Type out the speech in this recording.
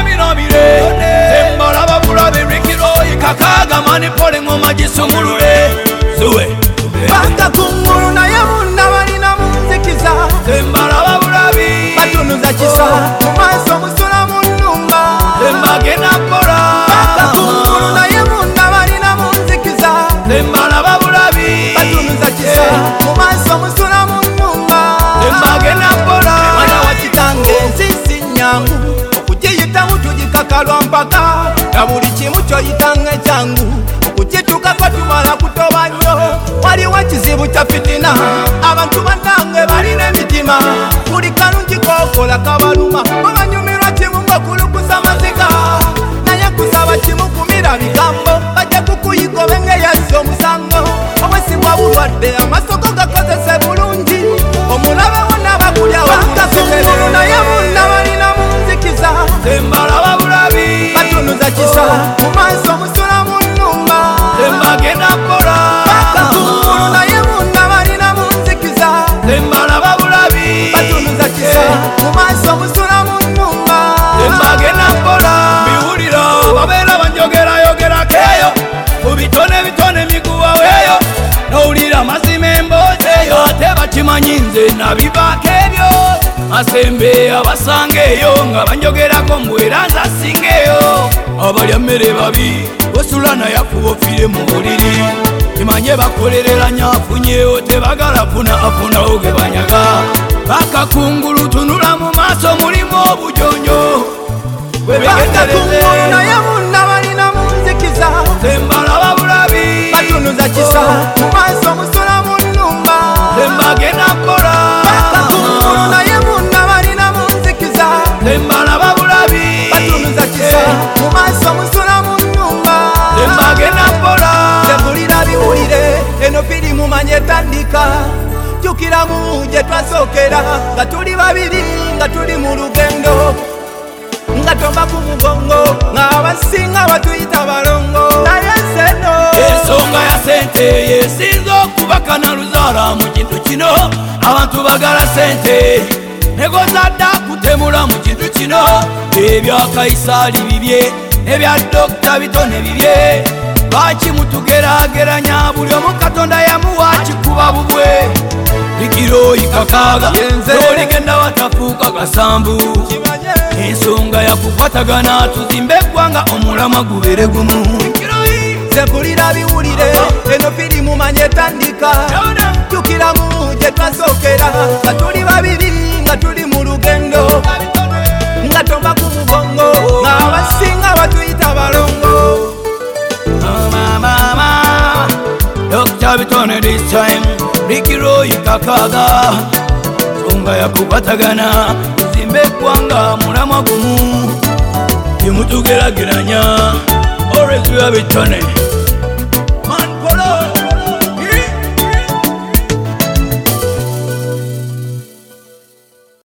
binobire Tembala babulabe Rikiroyi kakaga mani pole ngoma gisumulule Zuwe Baka kunguru na yamuna balina munzikiza Tembala babulabi batunuza kisa mumaso musula munumba Tembagena pora Baka kunguru na yamuna balina munzikiza Tembala babulabi batunuza kisa mumaso musula munumba Tembagena pora Mwana wakitange nsisi nyangu okujiyita mutujikakalwa mpaka na buli kimu kyoyitanga ekyangu okukituka kwa tumala kutoba nnyo waliwo ekizibu kya fitina abantu bannange balina emitima buli kalungi kokola kabaluma obanyumirwa kimu ng'okulukusa maziga naye kusaba kimu kumira bigambo bajja kukuyiga obenge yazze omusango obwesigwa bulwadde amasoko gakozese bulungi omulabe wonna bakulya wakasukulu naye munna balina munzikiza Tembala babulabi batunuza kisa mumaso musula munumba Tembagena pora bakakungulu naye munna balina munzikiza Tembala babulabi batunuza kisa mumaso musula munumba Tembagena pora Biwulira babeera banjogera keyo Mubitone bitone miguwa weyo Nowulira mazima emboozi eyo ate bakimanyi nze nabivaako ebyo Masembe abasanga eyo nga banjogerako mbwera nze asinga eyo Abalya mmere babi osula naye akuba ofire mu buliri Kimanye bakolereranya afunyeyo tebagala afuna ge banyaga Bakakungulu tunula mu maaso mulimu obujonjo bakakungulu naye munna balina munzikiza Tembala babulabi batunuza kisa mumaso musula munumba Tembagena pora bakakungulu naye munna balina munzikiza Tembala babulabi batunuza kisa mumaso musula munumba Tembagena pora Tembulira biwulire eno firimu manye etandika jukiramu gye twasookera nga tuli babiri nga tuli mu lugendo nga tomba ku mugongo ng'abasinga batuyita balongo naye seno ensonga ya sente yesinza okubaka na luzaala mu kintu kino abantu bagala sente negozadda kutemula mu kintu kino ebya Kaisaali bibye ebya Dokita bitone bibye lwaki mutugerageranya buli omu Katonda yamuwa kikuba bubwe Rikiroyi kakaaga oligenda watafuuka gasambu ensonga yakukwatagana tuzimbe eggwanga omulamwa gubere gumu Tembulira biwulire eno firimu manye etandika jukiramu gye twasookera nga tuli babiri nga tuli mu lugendo nga tomba ku mugongo ng'abasinga batuyita balongo Dokita bitone this time Rikiroyi kakaaga nsonga yakukwatagana tuzimbe eggwanga mulamwa gumu timutugerageranya always we have bitone